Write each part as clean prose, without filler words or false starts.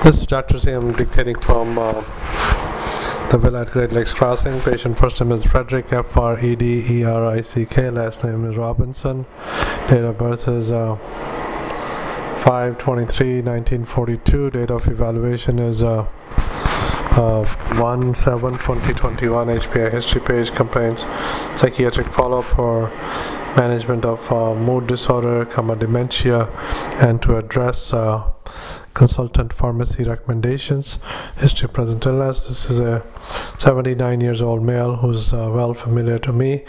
This is Dr. C. I'm dictating from the Villa at Great Lakes Crossing. Patient first name is Frederick, F-R-E-D-E-R-I-C-K. Last name is Robinson. Date of birth is 5/23/1942. Date of evaluation is 1/7/2021. HPI history page contains psychiatric follow-up for management of mood disorder, dementia, and to address consultant pharmacy recommendations. History of present illness. This is a 79 years old male who's well familiar to me.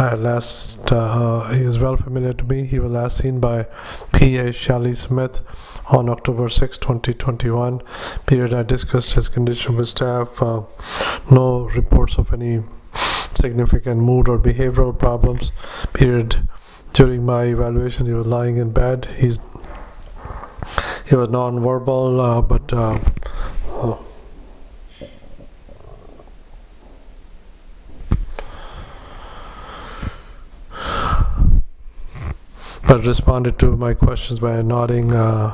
He is well familiar to me. He was last seen by P.A. Shelley Smith on October 6, 2021. Period I discussed his condition with staff. No reports of any significant mood or behavioral problems. Period. During my evaluation, he was lying in bed. He was non-verbal, but responded to my questions by nodding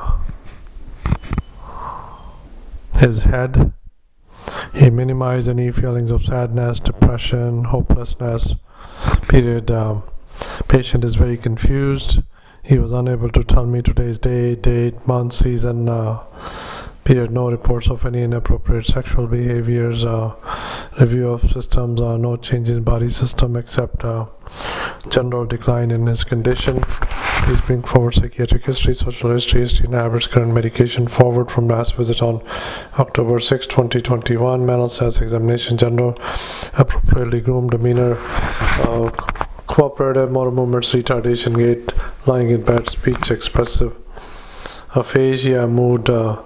his head. He minimized any feelings of sadness, depression, hopelessness. Period. Patient is very confused. He was unable to tell me today's day, date, month, season. Period. No reports of any inappropriate sexual behaviors. Review of systems. No change in body system except general decline in his condition. Please bring forward psychiatric history, social history, and average current medication forward from last visit on October 6, 2021. Mental status examination, general, appropriately groomed demeanor, cooperative motor movements, retardation, gait, lying in bed, speech expressive, aphasia, mood,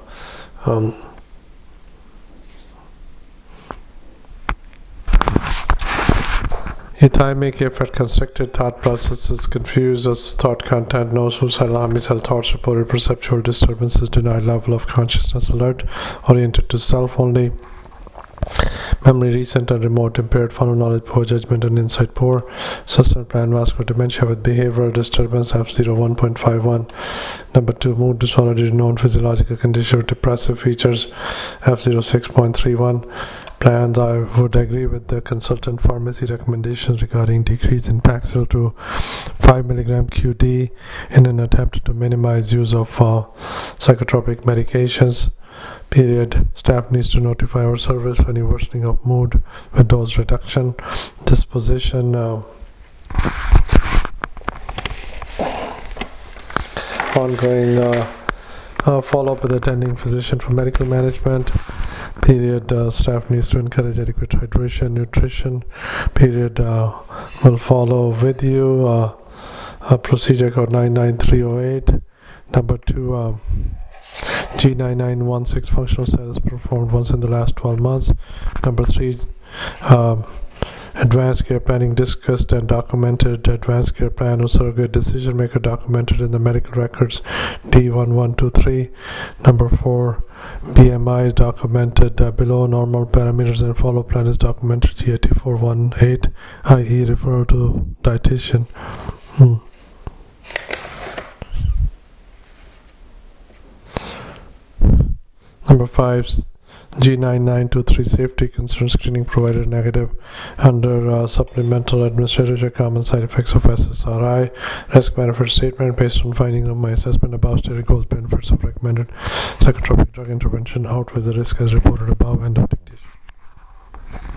Euthymic effort constricted thought processes, confused as thought content, no suicidal homicidal thoughts reported, perceptual disturbances, denied level of consciousness, alert, oriented to self only, memory recent and remote, impaired, follow knowledge, poor judgment and insight poor, sustained plan vascular dementia with behavioral disturbance, F0 1.51. Number 2, mood disorder due to known physiological condition with depressive features, F0 6.31. Plans. I would agree with the consultant pharmacy recommendations regarding decrease in Paxil to 5 mg QD in an attempt to minimize use of psychotropic medications. Period. Staff needs to notify our service for any worsening of mood with dose reduction. Disposition. Ongoing follow-up with attending physician for medical management. Period. Staff needs to encourage adequate hydration, nutrition. Period. Will follow with you. Procedure code 99308. Number 2. G9916 functional status performed once in the last 12 months. Number 3. Advanced care planning discussed and documented. Advanced care plan or surrogate decision maker documented in the medical records D1123. Number 4. BMI is documented below normal parameters and follow plan is documented G8418, i.e. referral to dietitian. Number 5. G9923 safety concern screening provided negative under supplemental administrative common side effects of SSRI. Risk benefit statement based on findings of my assessment above stated goals benefits of recommended psychotropic drug intervention outweigh the risk as reported above. End of